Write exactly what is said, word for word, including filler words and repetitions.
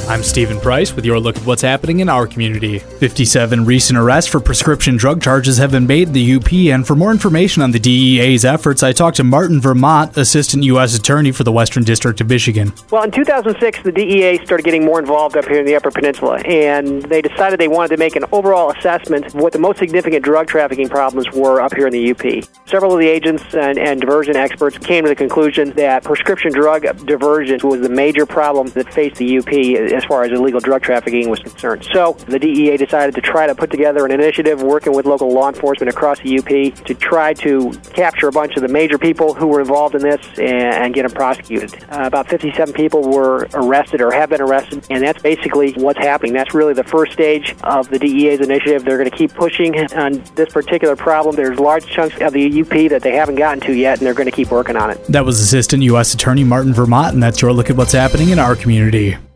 I'm Stephen Price with your look at what's happening in our community. fifty-seven recent arrests for prescription drug charges have been made in the U P, and for more information on the D E A's efforts, I talked to Martin Vermont, Assistant U S Attorney for the Western District of Michigan. Well, in two thousand six, the D E A started getting more involved up here in the Upper Peninsula, and they decided they wanted to make an overall assessment of what the most significant drug trafficking problems were up here in the U P. Several of the agents and, and diversion experts came to the conclusion that prescription drug diversion was the major problem that faced the U P as far as illegal drug trafficking was concerned. So the D E A decided to try to put together an initiative working with local law enforcement across the U P to try to capture a bunch of the major people who were involved in this and, and get them prosecuted. Uh, about fifty-seven people were arrested or have been arrested, and that's basically what's happening. That's really the first stage of the D E A's initiative. They're going to keep pushing on this particular problem. There's large chunks of the U P that they haven't gotten to yet, and they're going to keep working on it. That was Assistant U S Attorney Martin Vermont, and that's your look at what's happening in our community.